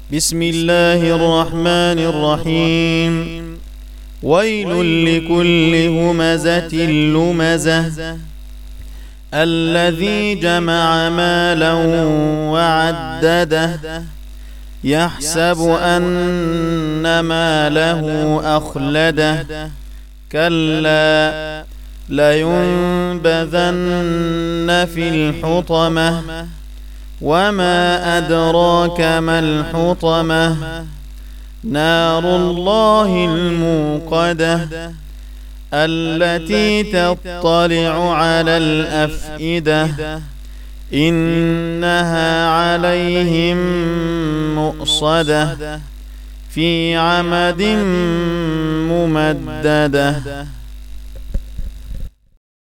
بسم الله الرحمن الرحيم. ويل لكل همزة لمزة الذي جمع مالا وعدده يحسب أن ماله أخلده كلا لينبذن في الحطمة وما أدراك ما الحطمة نار الله الموقدة التي تطلع على الأفئدة إنها عليهم مؤصدة في عمد ممددة.